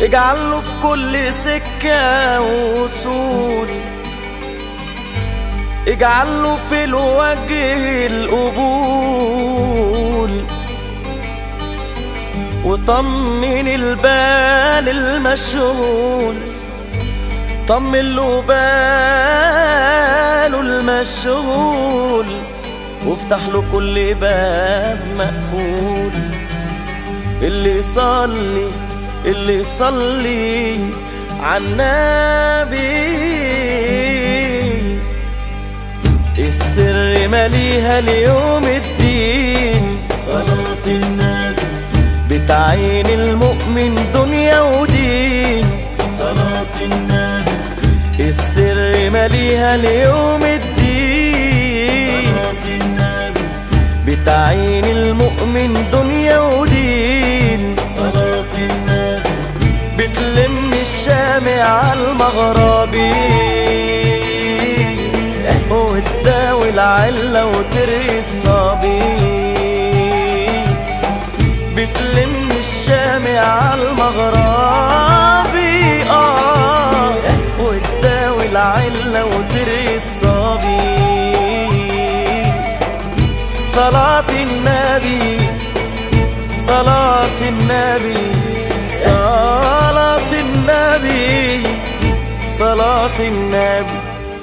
اجعله في كل سكة وصول، اجعله في الوجه القبول، وطمن البال المشغول، طمن له باله المشغول، وافتح له كل باب مقفول. اللي يصلي اللي يصلي عالنبي، السر ماليها ليوم الدين. صلاة النبي بتعين المؤمن دنيا ودين. صلاة النبي السر ماليها ليوم الدين. صلاة النبي بتعين المؤمن دنيا ودين. صلاة النبي بتلم الشامع عالمغربي، وتداوي العلة وترقي الصبي. بتلم الشامع عالمغربي، وتداوي العلة وترقي الصبي. صلاة النبي صلاة النبي صلاة النبي صلاة النبي.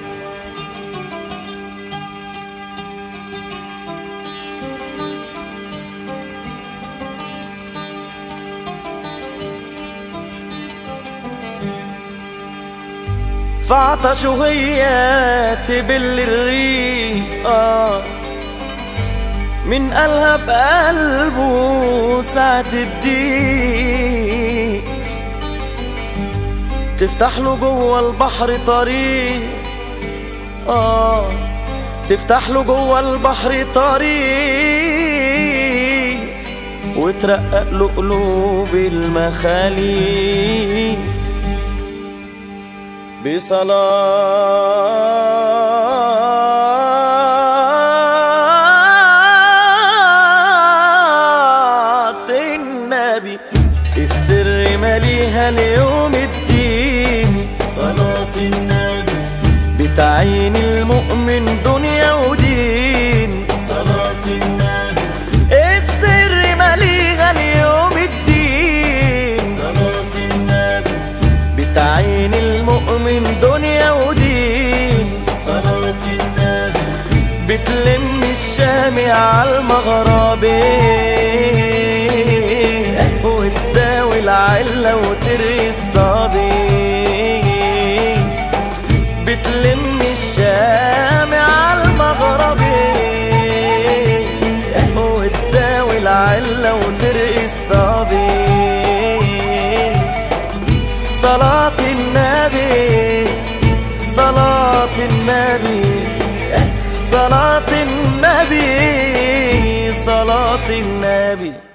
فعطش وهي تبل الريح، من قالها بقلبه ساعة الضيق، تفتح له جوه البحر طريق. تفتح له جوه البحر طريق، وترقق له قلوب المخاليق. بصلاة النبي السر ماليها ليوم الدين. صلاة النبي بتعين المؤمن دنيا ودين. صلاة النبي السر ماليها ليوم الدين. صلاة النبي بتعين المؤمن دنيا ودين. صلاة النبي بتلم الشامع عالمغربي، وتداوي العلة وترقي الصبي. بتلم الشامع عالمغربي، وتداوي العلة وترقي الصبي. صلاة النبي صلاة النبي صلاة النبي صلاة النبي.